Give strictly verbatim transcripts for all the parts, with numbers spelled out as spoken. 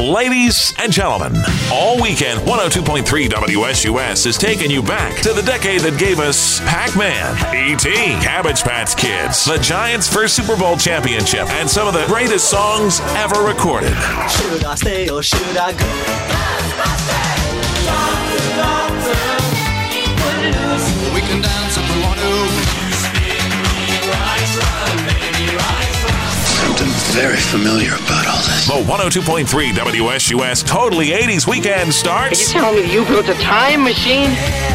Ladies and gentlemen, all weekend, one oh two point three W S U S is taking you back to the decade that gave us Pac-Man, E T, Cabbage Patch Kids, the Giants' first Super Bowl championship, and some of the greatest songs ever recorded. Should I stay or should I go? We can dance if we want to. Something very familiar about all this. The one oh two point three W S U S Totally eighties Weekend starts. Are you telling me you built a time machine?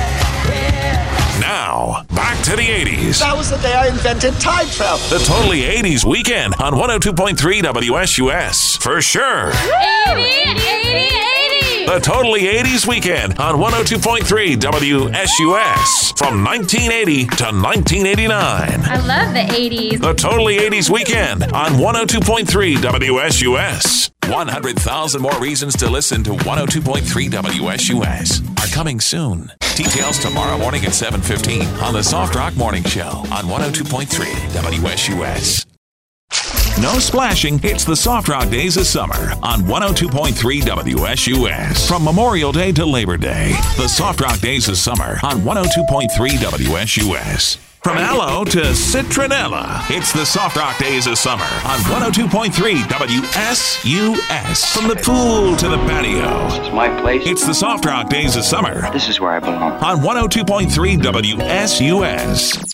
Now, back to the eighties. That was the day I invented time travel. The Totally eighties Weekend on one oh two point three W S U S. For sure. eighty, eighty, eighty. The Totally eighties Weekend on one oh two point three W S U S. From nineteen eighty to nineteen eighty-nine. I love the eighties. The Totally eighties Weekend on one oh two point three W S U S. one hundred thousand more reasons to listen to one oh two point three W S U S are coming soon. Details tomorrow morning at seven fifteen on the Soft Rock Morning Show on one oh two point three W S U S. No splashing, it's the Soft Rock Days of Summer on one oh two point three W S U S. From Memorial Day to Labor Day, the Soft Rock Days of Summer on one oh two point three W S U S. From aloe to citronella, it's the Soft Rock Days of Summer on one oh two point three W S U S. From the pool to the patio, It's my place. It's it's the Soft Rock Days of Summer This is where I belong. on one oh two point three W S U S.